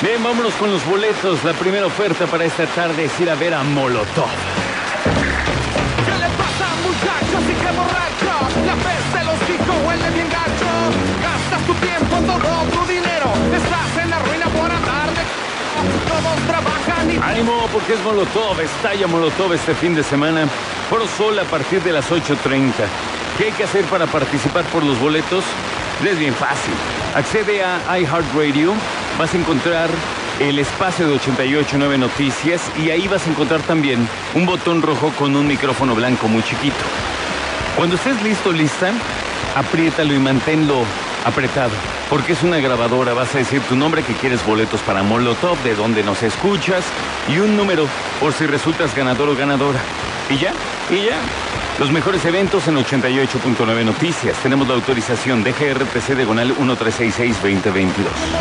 Bien, vámonos con los boletos. La primera oferta para esta tarde es ir a ver a Molotov. ¿Qué le pasa, muchachos y qué borrachos? La peste los dijo, huele bien gacho. Gastas tu tiempo, todo tu dinero. Estás en la ruina por andar de... Todos trabajan y... ¡Ánimo! Porque es Molotov. Estalla Molotov este fin de semana. Foro Sol a partir de las 8:30. ¿Qué hay que hacer para participar por los boletos? Es bien fácil. Accede a iHeartRadio. Vas a encontrar el espacio de 88.9 Noticias y ahí vas a encontrar también un botón rojo con un micrófono blanco muy chiquito. Cuando estés listo, lista, apriétalo y manténlo apretado, porque es una grabadora. Vas a decir tu nombre, que quieres boletos para Molotov, de dónde nos escuchas y un número por si resultas ganador o ganadora. Y ya. Los mejores eventos en 88.9 Noticias. Tenemos la autorización de GRTC Diagonal 1366-2022.